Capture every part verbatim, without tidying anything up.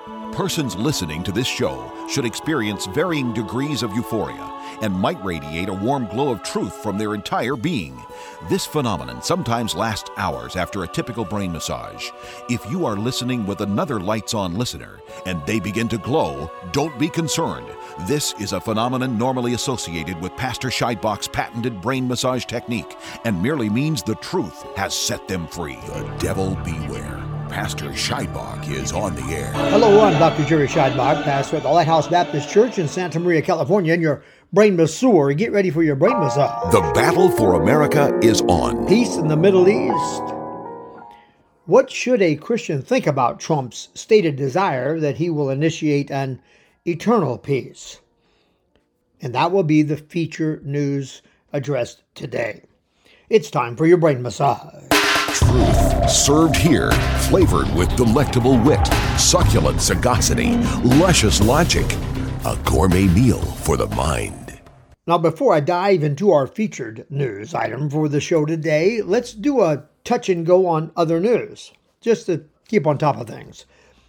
Persons listening to this show should experience varying degrees of euphoria and might radiate a warm glow of truth from their entire being. This phenomenon sometimes lasts hours after a typical brain massage. If you are listening with another lights-on listener and they begin to glow, don't be concerned. This is a phenomenon normally associated with Pastor Scheidbach's patented brain massage technique and merely means the truth has set them free. The devil beware. Pastor Scheidbach is on the air. Hello, I'm Doctor Jerry Scheidbach, pastor at the Lighthouse Baptist Church in Santa Maria, California, and your brain masseur. Get ready for your brain massage. The battle for America is on. Peace in the Middle East. What should a Christian think about Trump's stated desire that he will initiate an eternal peace? And that will be the feature news addressed today. It's time for your brain massage. Truth served here, flavored with delectable wit, succulent sagacity, luscious logic. A gourmet meal for the mind. Now, before I dive into our featured news item for the show today, let's do a touch and go on other news, just to keep on top of things.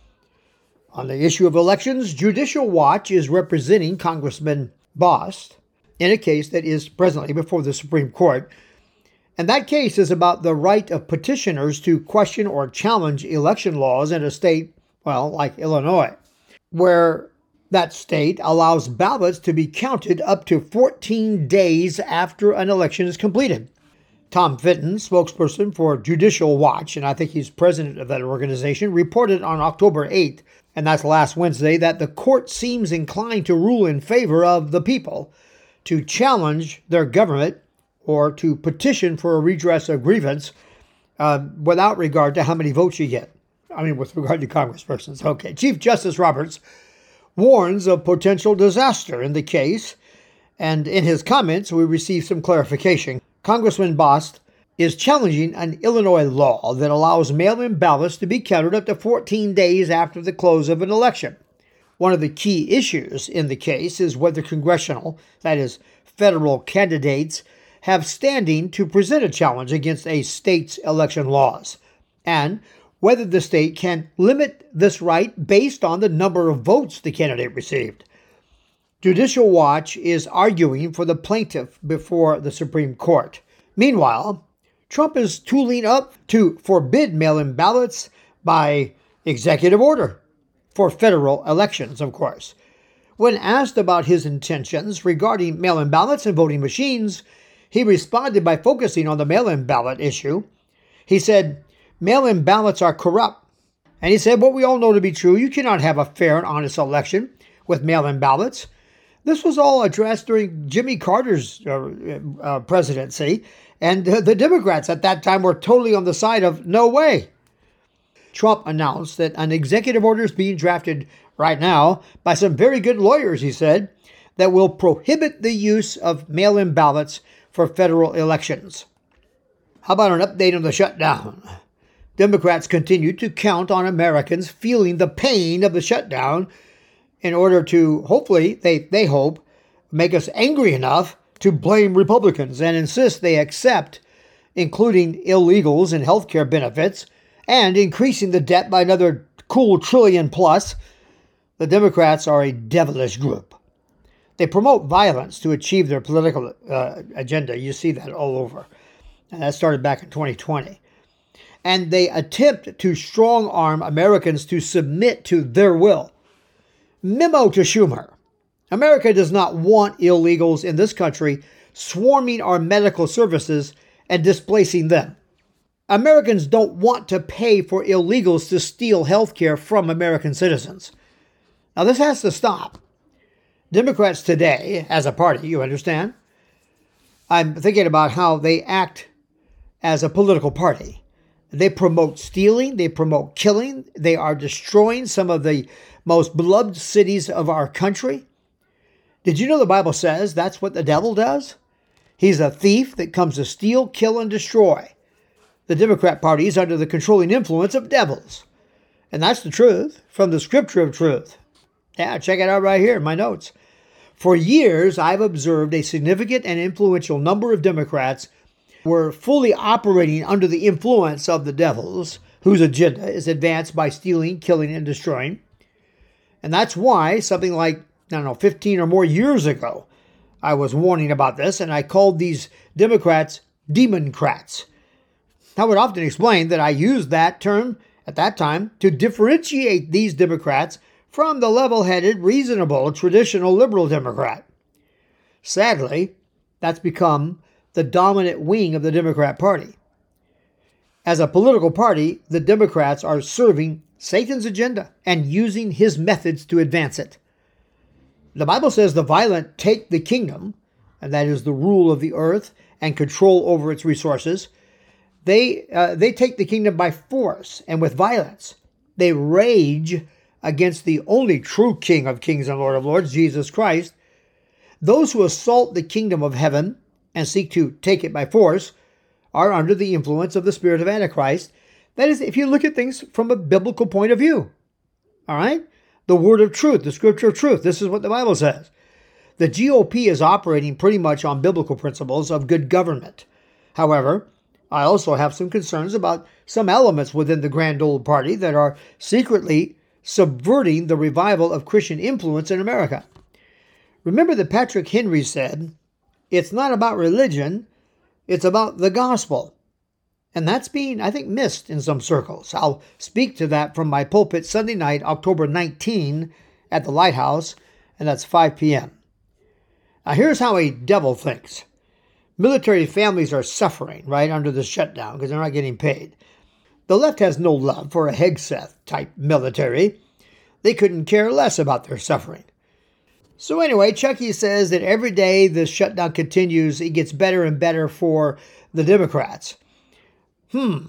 On the issue of elections, Judicial Watch is representing Congressman Bost in a case that is presently before the Supreme Court. And that case is about the right of petitioners to question or challenge election laws in a state, well, like Illinois, where that state allows ballots to be counted up to fourteen days after an election is completed. Tom Fitton, spokesperson for Judicial Watch, and I think he's president of that organization, reported on October eighth, and that's last Wednesday, that the court seems inclined to rule in favor of the people to challenge their government or to petition for a redress of grievance uh, without regard to how many votes you get. I mean, with regard to congresspersons. Okay. Chief Justice Roberts warns of potential disaster in the case, and in his comments, we received some clarification. Congressman Bost is challenging an Illinois law that allows mail-in ballots to be counted up to fourteen days after the close of an election. One of the key issues in the case is whether congressional, that is, federal candidates, have standing to present a challenge against a state's election laws, and whether the state can limit this right based on the number of votes the candidate received. Judicial Watch is arguing for the plaintiff before the Supreme Court. Meanwhile, Trump is tooling up to forbid mail-in ballots by executive order for federal elections, of course. When asked about his intentions regarding mail-in ballots and voting machines, he responded by focusing on the mail-in ballot issue. He said, mail-in ballots are corrupt. And he said, what we all know to be true, you cannot have a fair and honest election with mail-in ballots. This was all addressed during Jimmy Carter's uh, uh, presidency, and uh, the Democrats at that time were totally on the side of no way. Trump announced that an executive order is being drafted right now by some very good lawyers, he said, that will prohibit the use of mail-in ballots for federal elections. How about an update on the shutdown? Democrats continue to count on Americans feeling the pain of the shutdown in order to, hopefully, they, they hope, make us angry enough to blame Republicans and insist they accept including illegals and health care benefits and increasing the debt by another cool trillion plus. The Democrats are a devilish group. They promote violence to achieve their political uh, agenda. You see that all over. And that started back in twenty twenty. And they attempt to strong-arm Americans to submit to their will. Memo to Schumer. America does not want illegals in this country swarming our medical services and displacing them. Americans don't want to pay for illegals to steal health care from American citizens. Now, this has to stop. Democrats today, as a party, you understand? I'm thinking about how they act as a political party. They promote stealing, they promote killing, they are destroying some of the most beloved cities of our country. Did you know the Bible says that's what the devil does? He's a thief that comes to steal, kill, and destroy. The Democrat Party is under the controlling influence of devils. And that's the truth from the Scripture of Truth. Yeah, check it out right here in my notes. For years, I've observed a significant and influential number of Democrats were fully operating under the influence of the devils, whose agenda is advanced by stealing, killing, and destroying. And that's why something like, I don't know, fifteen or more years ago, I was warning about this, and I called these Democrats Democrats. I would often explain that I used that term at that time to differentiate these Democrats from the level-headed, reasonable, traditional liberal Democrat. Sadly, that's become the dominant wing of the Democrat Party. As a political party, the Democrats are serving Satan's agenda and using his methods to advance it. The Bible says the violent take the kingdom, and that is the rule of the earth and control over its resources. They, uh, they take the kingdom by force and with violence. They rage against the only true King of kings and Lord of lords, Jesus Christ. Those who assault the kingdom of heaven and seek to take it by force are under the influence of the spirit of Antichrist. That is, if you look at things from a biblical point of view. All right? The word of truth, the scripture of truth. This is what the Bible says. The G O P is operating pretty much on biblical principles of good government. However, I also have some concerns about some elements within the grand old party that are secretly subverting the revival of Christian influence in America. Remember that Patrick Henry said, "It's not about religion, it's about the gospel." And that's being, I think, missed in some circles. I'll speak to that from my pulpit Sunday night, October nineteenth, at the Lighthouse, and that's five p.m. Now, here's how a devil thinks. Military families are suffering, right, under the shutdown because they're not getting paid. The left has no love for a Hegseth-type military. They couldn't care less about their suffering. So anyway, Chucky says that every day the shutdown continues, it gets better and better for the Democrats. Hmm.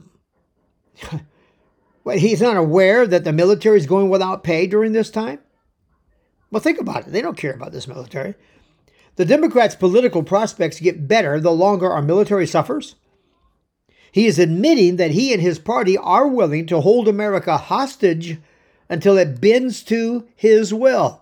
Well, he's not aware that the military is going without pay during this time? Well, think about it. They don't care about this military. The Democrats' political prospects get better the longer our military suffers. He is admitting that he and his party are willing to hold America hostage until it bends to his will.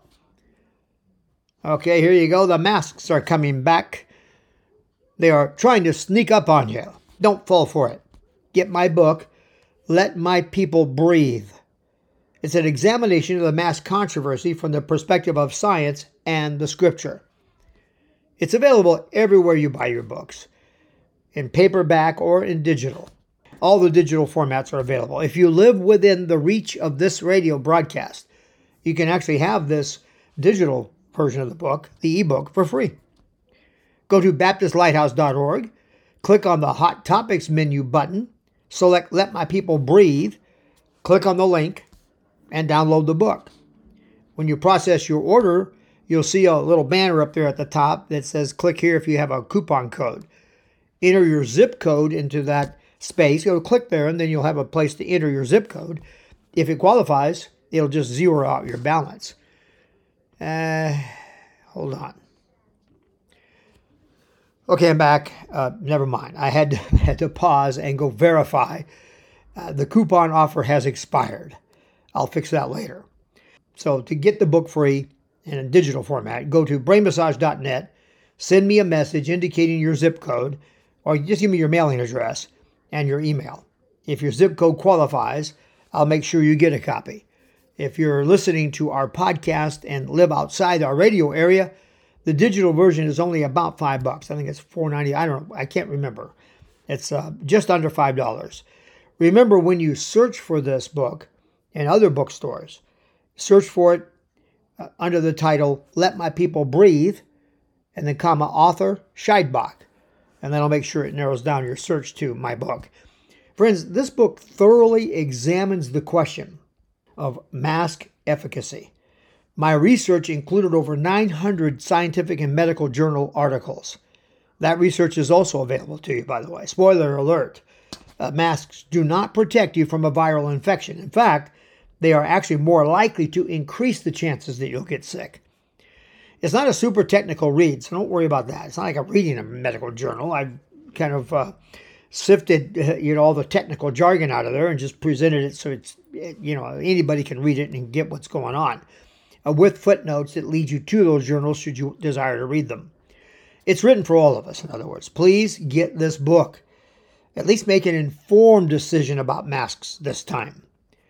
Okay, here you go. The masks are coming back. They are trying to sneak up on you. Don't fall for it. Get my book, Let My People Breathe. It's an examination of the mask controversy from the perspective of science and the scripture. It's available everywhere you buy your books, in paperback or in digital. All the digital formats are available. If you live within the reach of this radio broadcast, you can actually have this digital version of the book, the ebook, for free. Go to baptist lighthouse dot org, click on the Hot Topics menu button, select Let My People Breathe, click on the link, and download the book. When you process your order, you'll see a little banner up there at the top that says click here if you have a coupon code. Enter your zip code into that space. Go click there, and then you'll have a place to enter your zip code. If it qualifies, it'll just zero out your balance. Uh, hold on. Okay, I'm back. Uh, never mind. I had to, had to pause and go verify. Uh, the coupon offer has expired. I'll fix that later. So to get the book free in a digital format, go to brain massage dot net, send me a message indicating your zip code, or just give me your mailing address and your email. If your zip code qualifies, I'll make sure you get a copy. If you're listening to our podcast and live outside our radio area, the digital version is only about five bucks. I think it's four ninety. I don't know. I can't remember. It's uh, just under five dollars. Remember, when you search for this book in other bookstores, search for it uh, under the title "Let My People Breathe," and then comma author Scheidbach, and then I'll make sure it narrows down your search to my book. Friends, this book thoroughly examines the question of mask efficacy. My research included over nine hundred scientific and medical journal articles. That research is also available to you, by the way. Spoiler alert. Uh, masks do not protect you from a viral infection. In fact, they are actually more likely to increase the chances that you'll get sick. It's not a super technical read, so don't worry about that. It's not like I'm reading a medical journal. I've kind of uh, sifted uh, you know, all the technical jargon out of there and just presented it so it's, you know, anybody can read it and get what's going on, uh, with footnotes that lead you to those journals should you desire to read them. It's written for all of us, in other words. Please get this book. At least make an informed decision about masks this time.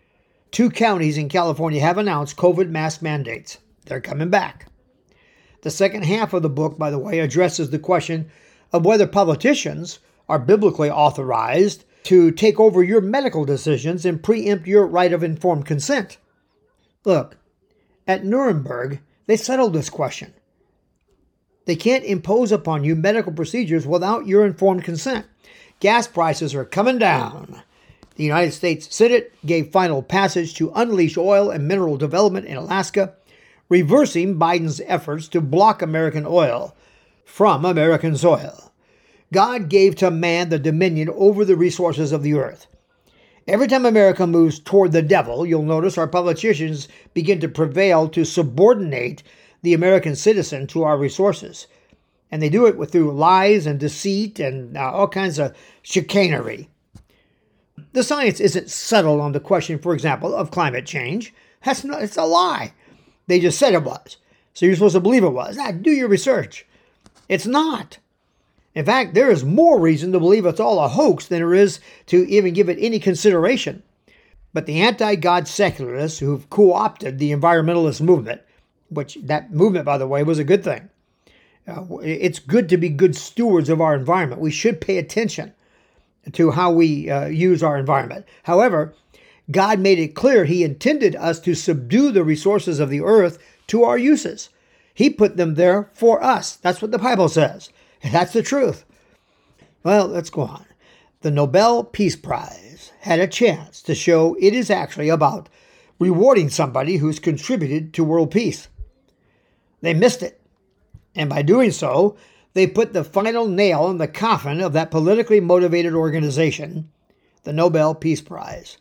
Two counties in California have announced COVID mask mandates. They're coming back. The second half of the book, by the way, addresses the question of whether politicians are biblically authorized to take over your medical decisions and preempt your right of informed consent. Look, at Nuremberg, they settled this question. They can't impose upon you medical procedures without your informed consent. Gas prices are coming down. The United States Senate gave final passage to unleash oil and mineral development in Alaska, reversing Biden's efforts to block American oil from American soil. God gave to man the dominion over the resources of the earth. Every time America moves toward the devil, you'll notice our politicians begin to prevail to subordinate the American citizen to our resources. And they do it with through lies and deceit and uh, all kinds of chicanery. The science isn't settled on the question, for example, of climate change. That's not, it's a lie. They just said it was. So you're supposed to believe it was. Now, do your research. It's not. In fact, there is more reason to believe it's all a hoax than there is to even give it any consideration. But the anti-God secularists who've co-opted the environmentalist movement, which that movement, by the way, was a good thing. Uh, it's good to be good stewards of our environment. We should pay attention to how we uh, use our environment. However, God made it clear He intended us to subdue the resources of the earth to our uses. He put them there for us. That's what the Bible says. And that's the truth. Well, let's go on. The Nobel Peace Prize had a chance to show it is actually about rewarding somebody who's contributed to world peace. They missed it. And by doing so, they put the final nail in the coffin of that politically motivated organization, the Nobel Peace Prize.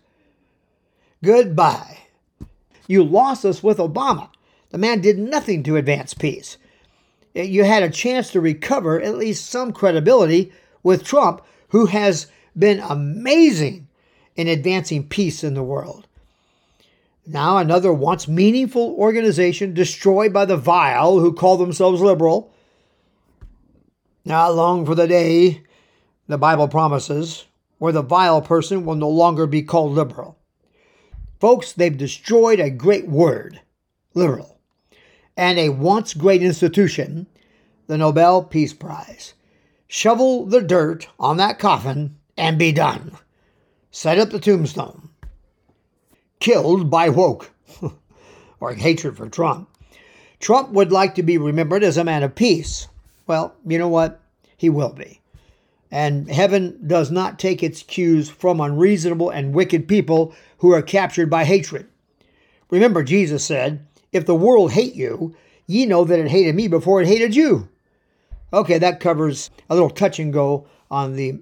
Goodbye. You lost us with Obama. The man did nothing to advance peace. You had a chance to recover at least some credibility with Trump, who has been amazing in advancing peace in the world. Now another once meaningful organization destroyed by the vile who call themselves liberal. Not long for the day, the Bible promises, where the vile person will no longer be called liberal. Folks, they've destroyed a great word, liberal, and a once great institution, the Nobel Peace Prize. Shovel the dirt on that coffin and be done. Set up the tombstone. Killed by woke, or hatred for Trump. Trump would like to be remembered as a man of peace. Well, you know what? He will be. And heaven does not take its cues from unreasonable and wicked people who are captured by hatred. Remember, Jesus said, if the world hate you, ye know that it hated me before it hated you. Okay, that covers a little touch and go on the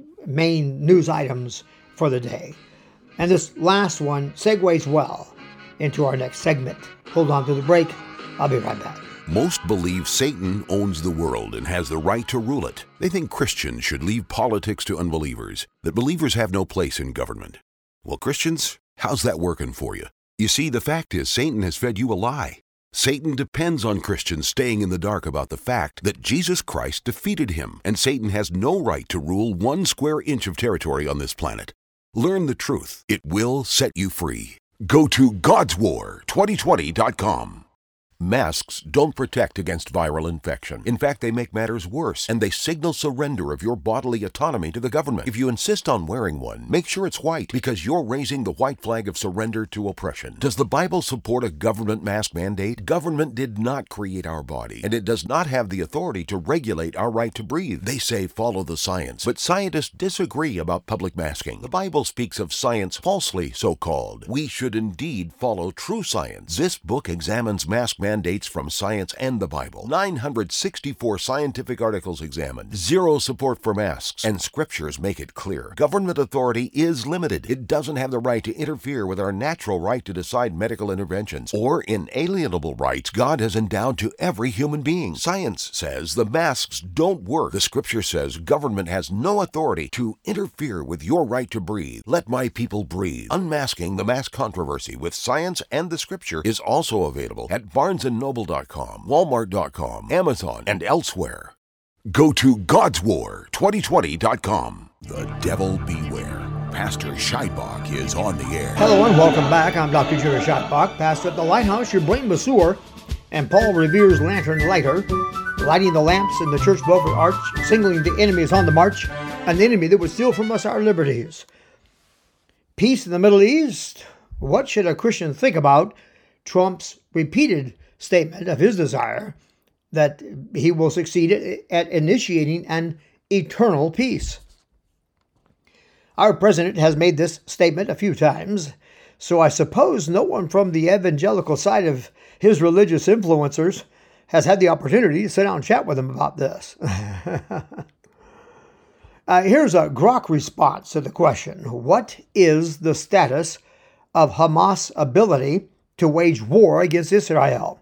main news items for the day. And this last one segues well into our next segment. Hold on to the break. I'll be right back. Most believe Satan owns the world and has the right to rule it. They think Christians should leave politics to unbelievers, that believers have no place in government. Well, Christians, how's that working for you? You see, the fact is Satan has fed you a lie. Satan depends on Christians staying in the dark about the fact that Jesus Christ defeated him, and Satan has no right to rule one square inch of territory on this planet. Learn the truth. It will set you free. Go to gods war twenty twenty dot com. Masks don't protect against viral infection. In fact, they make matters worse, and they signal surrender of your bodily autonomy to the government. If you insist on wearing one, make sure it's white, because you're raising the white flag of surrender to oppression. Does the Bible support a government mask mandate? Government did not create our body, and it does not have the authority to regulate our right to breathe. They say follow the science, but scientists disagree about public masking. The Bible speaks of science falsely so-called. We should indeed follow true science. This book examines mask mandates mandates from science and the Bible. nine hundred sixty-four scientific articles examined. Zero support for masks. And scriptures make it clear. Government authority is limited. It doesn't have the right to interfere with our natural right to decide medical interventions or inalienable rights God has endowed to every human being. Science says the masks don't work. The scripture says government has no authority to interfere with your right to breathe. Let my people breathe. Unmasking the Mask Controversy with Science and the Scripture is also available at barnes and noble dot com, walmart dot com, Amazon, and elsewhere. Go to gods war twenty twenty dot com. The devil beware. Pastor Scheidbach is on the air. Hello and welcome back. I'm Doctor Jerry Scheidbach, pastor at the Lighthouse, your brain masseur, and Paul Revere's lantern lighter, lighting the lamps in the church belfry arch, signaling the enemy is on the march, an enemy that would steal from us our liberties. Peace in the Middle East. What should a Christian think about Trump's repeated statement of his desire that he will succeed at initiating an eternal peace? Our president has made this statement a few times, so I suppose no one from the evangelical side of his religious influencers has had the opportunity to sit down and chat with him about this. uh, here's a Grok response to the question: what is the status of Hamas' ability to wage war against Israel?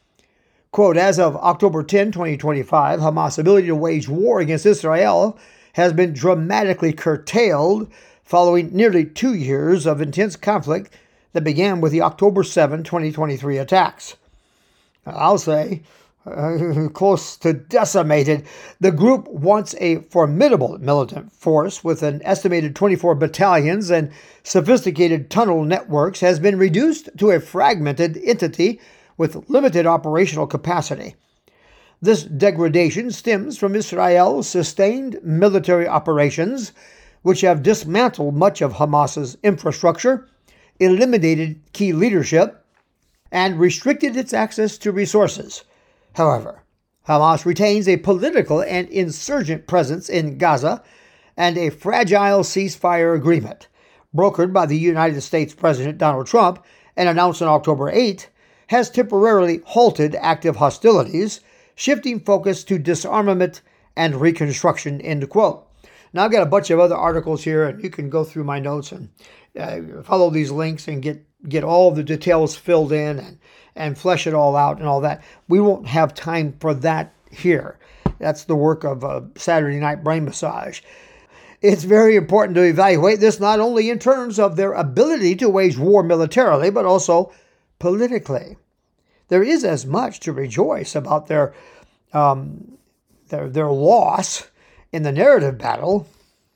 Quote, as of October tenth, twenty twenty-five, Hamas' ability to wage war against Israel has been dramatically curtailed following nearly two years of intense conflict that began with the October seventh, twenty twenty-three attacks. I'll say, uh, close to decimated. The group, once a formidable militant force with an estimated twenty-four battalions and sophisticated tunnel networks, has been reduced to a fragmented entity with limited operational capacity. This degradation stems from Israel's sustained military operations, which have dismantled much of Hamas's infrastructure, eliminated key leadership, and restricted its access to resources. However, Hamas retains a political and insurgent presence in Gaza, and a fragile ceasefire agreement, brokered by the United States President Donald Trump and announced on October eighth, has temporarily halted active hostilities, shifting focus to disarmament and reconstruction, end quote. Now, I've got a bunch of other articles here, and you can go through my notes and uh, follow these links and get, get all the details filled in and, and flesh it all out and all that. We won't have time for that here. That's the work of uh, Saturday Night Brain Massage. It's very important to evaluate this not only in terms of their ability to wage war militarily, but also politically. There is as much to rejoice about their um, their their loss in the narrative battle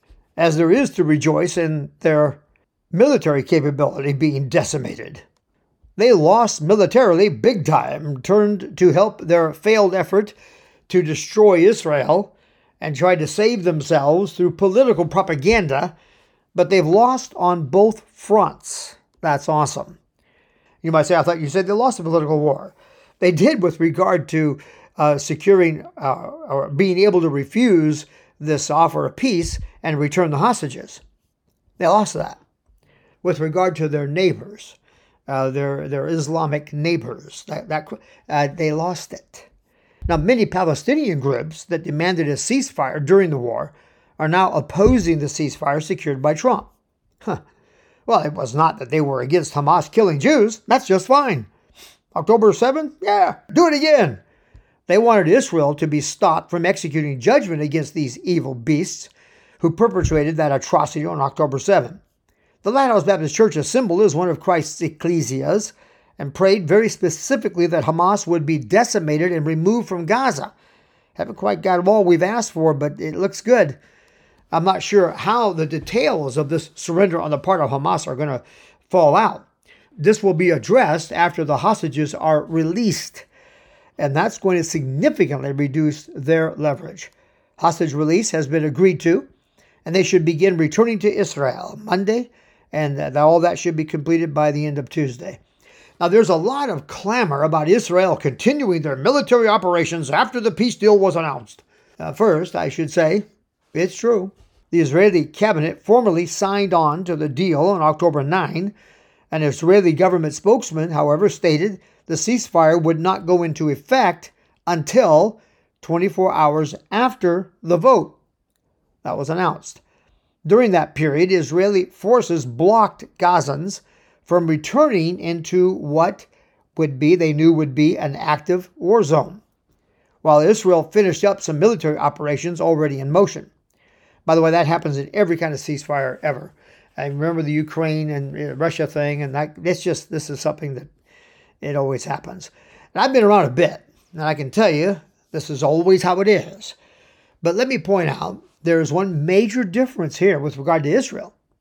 as there is to rejoice in their military capability being decimated. They lost militarily big time, turned to help their failed effort to destroy Israel, and tried to save themselves through political propaganda, but they've lost on both fronts. That's awesome. You might say, I thought you said they lost the political war. They did with regard to uh, securing uh, or being able to refuse this offer of peace and return the hostages. They lost that. With regard to their neighbors, uh, their their Islamic neighbors, that, that uh, they lost it. Now, many Palestinian groups that demanded a ceasefire during the war are now opposing the ceasefire secured by Trump. Huh. Well, it was not that they were against Hamas killing Jews. That's just fine. October seventh? Yeah, do it again. They wanted Israel to be stopped from executing judgment against these evil beasts who perpetrated that atrocity on October seventh. The Lighthouse Baptist Church Assembly is one of Christ's ecclesias and prayed very specifically that Hamas would be decimated and removed from Gaza. Haven't quite got all we've asked for, but it looks good. I'm not sure how the details of this surrender on the part of Hamas are going to fall out. This will be addressed after the hostages are released, and that's going to significantly reduce their leverage. Hostage release has been agreed to, and they should begin returning to Israel Monday, and that all that should be completed by the end of Tuesday. Now, there's a lot of clamor about Israel continuing their military operations after the peace deal was announced. Uh, first, I should say, it's true. The Israeli cabinet formally signed on to the deal on October ninth. An Israeli government spokesman, however, stated the ceasefire would not go into effect until twenty-four hours after the vote. That was announced. During that period, Israeli forces blocked Gazans from returning into what would be, they knew would be, an active war zone, while Israel finished up some military operations already in motion. By the way, that happens in every kind of ceasefire ever. I remember the Ukraine and Russia thing, and that it's just, this is something that it always happens. And I've been around a bit, and I can tell you, this is always how it is. But let me point out, there is one major difference here with regard to Israel.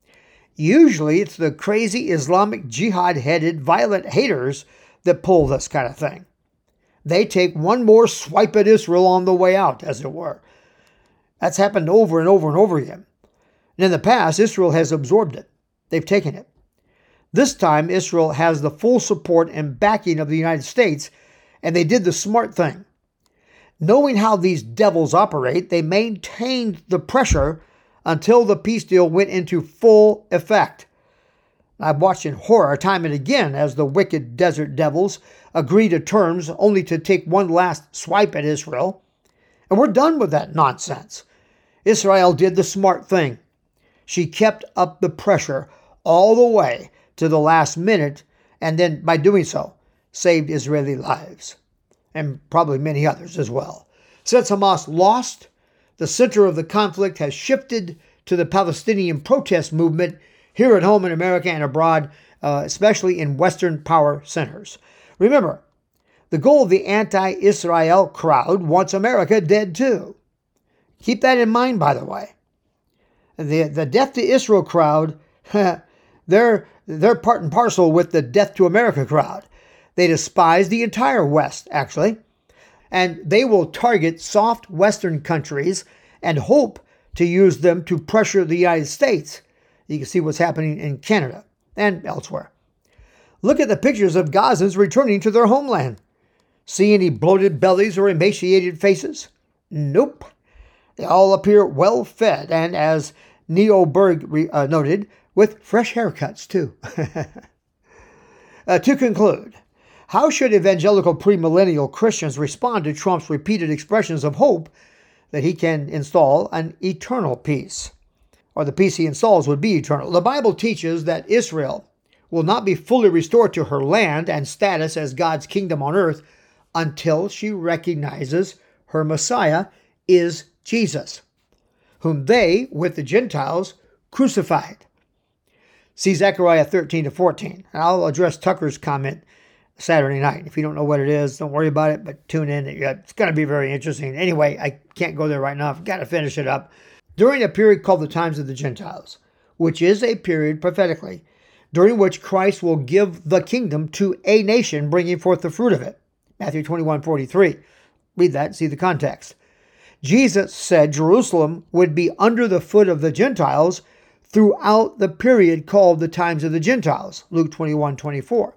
Usually it's the crazy Islamic jihad-headed violent haters that pull this kind of thing. They take one more swipe at Israel on the way out, as it were. That's happened over and over and over again. And in the past, Israel has absorbed it. They've taken it. This time, Israel has the full support and backing of the United States, and they did the smart thing. Knowing how these devils operate, they maintained the pressure until the peace deal went into full effect. I've watched in horror time and again as the wicked desert devils agree to terms only to take one last swipe at Israel. And we're done with that nonsense. Israel did the smart thing. She kept up the pressure all the way to the last minute, and then by doing so, saved Israeli lives, and probably many others as well. Since Hamas lost, the center of the conflict has shifted to the Palestinian protest movement here at home in America and abroad, uh, especially in Western power centers. Remember, the goal of the anti-Israel crowd wants America dead too. Keep that in mind, by the way. The, the death to Israel crowd, they're, they're part and parcel with the death to America crowd. They despise the entire West, actually, and they will target soft Western countries and hope to use them to pressure the United States. You can see what's happening in Canada and elsewhere. Look at the pictures of Gazans returning to their homeland. See any bloated bellies or emaciated faces? Nope. They all appear well fed and, as Neo Berg uh, noted, with fresh haircuts too. uh, to conclude, how should evangelical premillennial Christians respond to Trump's repeated expressions of hope that he can install an eternal peace? Or the peace he installs would be eternal. The Bible teaches that Israel will not be fully restored to her land and status as God's kingdom on earth until she recognizes her Messiah is Jesus, whom they, with the Gentiles, crucified. See Zechariah thirteen to fourteen. And I'll address Tucker's comment Saturday night. If you don't know what it is, don't worry about it, but tune in. It's going to be very interesting. Anyway, I can't go there right now. I've got to finish it up. During a period called the times of the Gentiles, which is a period prophetically, during which Christ will give the kingdom to a nation, bringing forth the fruit of it. Matthew twenty-one forty-three. Read that and see the context. Jesus said Jerusalem would be under the foot of the Gentiles throughout the period called the times of the Gentiles. Luke twenty-one twenty-four.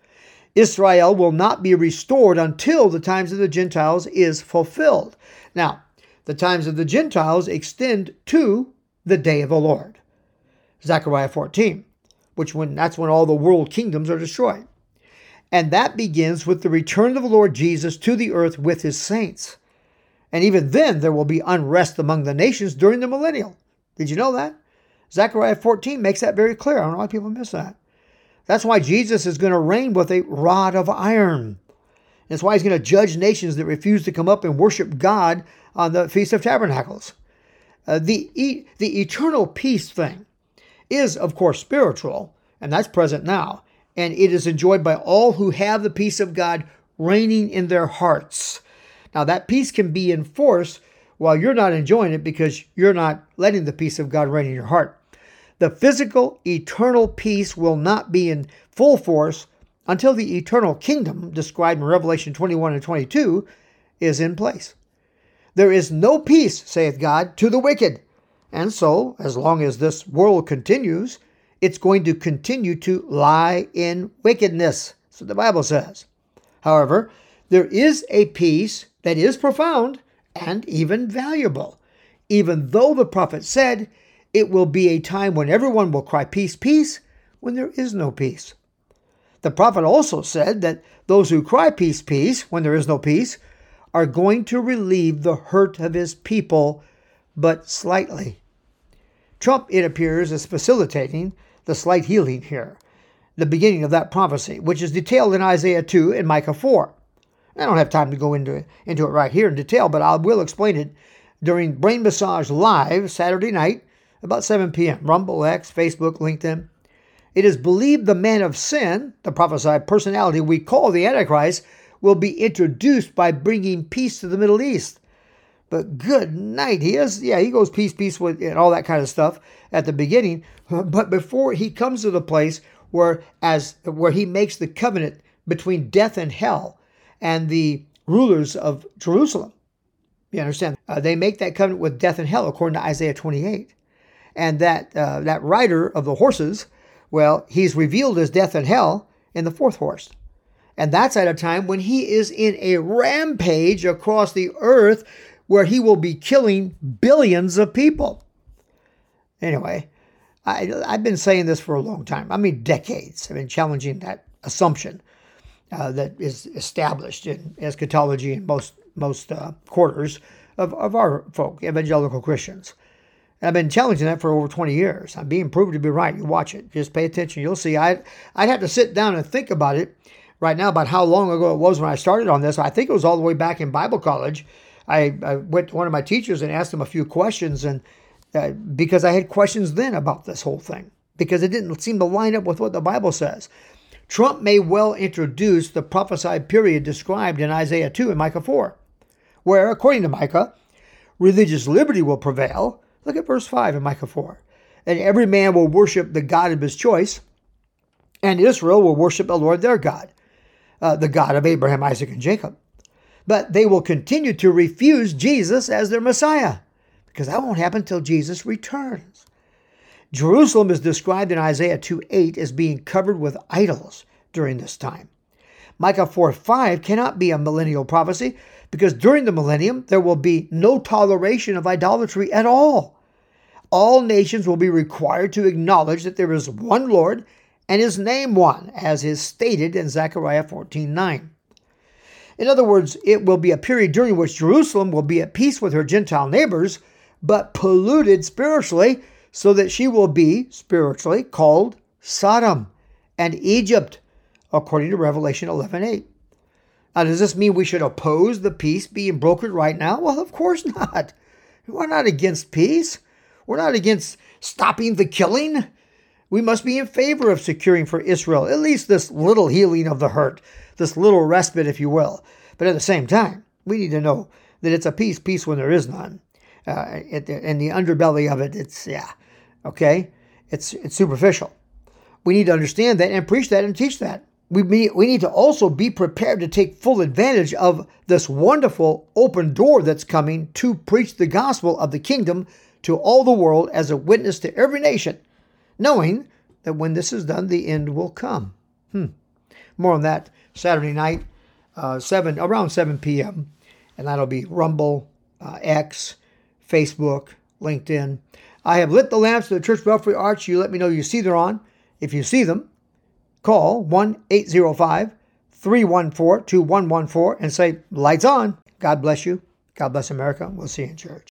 Israel will not be restored until the times of the Gentiles is fulfilled. Now, the times of the Gentiles extend to the day of the Lord. Zechariah fourteen, which when that's when all the world kingdoms are destroyed. And that begins with the return of the Lord Jesus to the earth with his saints. And even then there will be unrest among the nations during the millennial. Did you know that? Zechariah fourteen makes that very clear. I don't know why people miss that. That's why Jesus is going to reign with a rod of iron. That's why he's going to judge nations that refuse to come up and worship God on the Feast of Tabernacles. Uh, the, e- the eternal peace thing is, of course, spiritual, and that's present now. And it is enjoyed by all who have the peace of God reigning in their hearts. Now, that peace can be enforced while you're not enjoying it because you're not letting the peace of God reign in your heart. The physical, eternal peace will not be in full force until the eternal kingdom, described in Revelation twenty-one and twenty-two, is in place. There is no peace, saith God, to the wicked. And so, as long as this world continues, it's going to continue to lie in wickedness. That's what the Bible says. However, there is a peace that is profound and even valuable, even though the prophet said it will be a time when everyone will cry peace, peace, when there is no peace. The prophet also said that those who cry peace, peace, when there is no peace, are going to relieve the hurt of his people, but slightly. Trump, it appears, is facilitating the slight healing here, the beginning of that prophecy, which is detailed in Isaiah two and Micah four. I don't have time to go into it, into it right here in detail, but I will explain it during Brain Massage Live Saturday night, about seven p.m. Rumble, X, Facebook, LinkedIn. It is believed the man of sin, the prophesied personality we call the Antichrist, will be introduced by bringing peace to the Middle East. But good night. He is, yeah, he goes peace, peace with and all that kind of stuff at the beginning. But before he comes to the place where as where he makes the covenant between death and hell and the rulers of Jerusalem. You understand? Uh, they make that covenant with death and hell according to Isaiah twenty-eight. And that uh, that rider of the horses, well, he's revealed as death and hell in the fourth horse. And that's at a time when he is in a rampage across the earth where he will be killing billions of people. Anyway, I, I've been saying this for a long time. I mean, decades. I've been challenging that assumption uh, that is established in eschatology in most most uh, quarters of, of our folk, evangelical Christians. And I've been challenging that for over twenty years. I'm being proven to be right. You watch it. Just pay attention. You'll see. I'd, I'd have to sit down and think about it right now about how long ago it was when I started on this. I think it was all the way back in Bible college. I, I went to one of my teachers and asked him a few questions, and uh, because I had questions then about this whole thing, because it didn't seem to line up with what the Bible says. Trump may well introduce the prophesied period described in Isaiah two and Micah four, where, according to Micah, religious liberty will prevail. Look at verse five in Micah four. And every man will worship the God of his choice, and Israel will worship the Lord their God, uh, the God of Abraham, Isaac, and Jacob. But they will continue to refuse Jesus as their Messiah, because that won't happen until Jesus returns. Jerusalem is described in Isaiah two eight as being covered with idols during this time. Micah four five cannot be a millennial prophecy, because during the millennium, there will be no toleration of idolatry at all. All nations will be required to acknowledge that there is one Lord and his name one, as is stated in Zechariah fourteen nine. In other words, it will be a period during which Jerusalem will be at peace with her Gentile neighbors, but polluted spiritually, so that she will be, spiritually, called Sodom and Egypt, according to Revelation eleven eight. Now, does this mean we should oppose the peace being brokered right now? Well, of course not. We're not against peace. We're not against stopping the killing. We must be in favor of securing for Israel at least this little healing of the hurt, this little respite, if you will. But at the same time, we need to know that it's a peace, peace when there is none. Uh, it, in the underbelly of it, it's, yeah, okay? It's, it's superficial. We need to understand that and preach that and teach that. We need, we need to also be prepared to take full advantage of this wonderful open door that's coming to preach the gospel of the kingdom to all the world as a witness to every nation, knowing that when this is done, the end will come. Hmm. More on that Saturday night, uh, seven around seven p.m., and that'll be Rumble, uh, X, Facebook, LinkedIn. I have lit the lamps of the Church Belfry Arch. You let me know you see they're on. If you see them, call one eight zero five, three one four, two one one four and say, lights on. God bless you. God bless America. We'll see you in church.